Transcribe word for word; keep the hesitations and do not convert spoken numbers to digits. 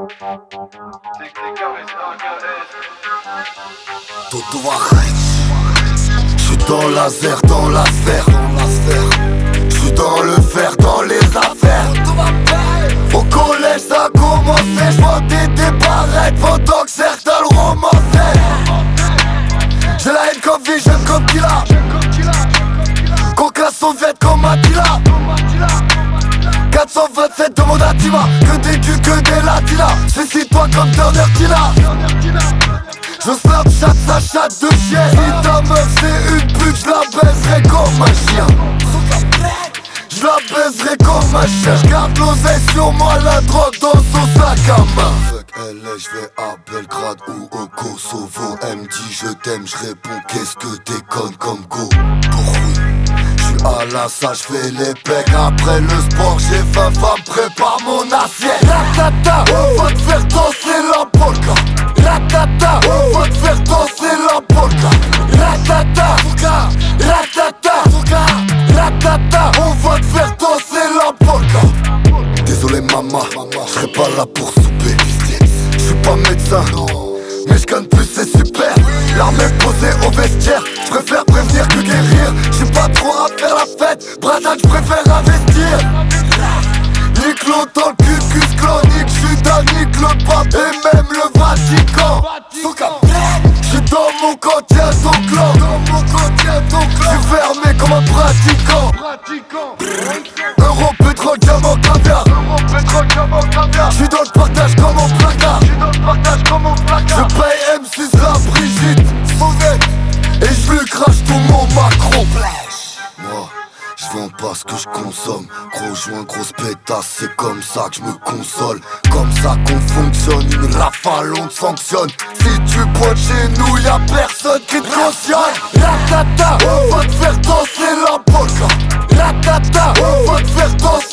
J'suis dans la laser, dans la sphère, j'suis dans le fer, dans les affaires. Au collège ça a commencé, j'vendais des barrettes pendant que certains le romançaient. J'ai la haine comme vie, j'aime comme Killa. Coca soviète comme Attila. Quatre cent vingt-sept demande à Tima. Que des culs, que des latinas. Suicide-toi comme Turner Tina. Je Snapchat sa chatte de chien. Si ta meuf c'est une pute, j'la baiserai comme un chien. J'la baiserai comme un chien. J'garde l'oseille sur moi, la drogue dans son sac à main. Fuck L A, j'vais à Belgrade ou au Kosovo. Elle me dit je t'aime, j'réponds qu'est-ce que t'es conne comme go. Pour oui, j'suis à la salle, j'fais les pecs. Après le sport, j'ai faim, femme, prépare mon assiette. Ratata, on va te faire danser la polka. Ratata, on va te faire danser la polka. Ratata, fouga, ratata, fouga, ratata, on va te faire danser la polka. Désolé maman, j'serai pas là pour souper. J'suis pas médecin, mais j'gagne plus c'est super. L'armée posée au vestiaire, j'préfère prévenir que guérir. J'suis pas trop à faire la fête, brassage j'préfère investir. Niclo dans le cucus clonique, j'suis d'un nique le pape et même le Vatican. J'suis dans mon camp, tiens ton clan. J'suis fermé comme un pratiquant. Euro, pétrole, diamant, caviar. J'suis dans le partage comme mon placard. Je paye M six la Brigitte et j'lui crache tout mon Macron. Moi, j'vends pas ce que j'consomme. Gros joint, grosse pétasse, c'est comme ça que j'me console. Comme ça qu'on fonctionne, une rafale on te sanctionne. Si tu pointes chez nous, y'a personne qui te cautionne. Ratata, on va te faire danser la polka. Ratata, on va te faire danser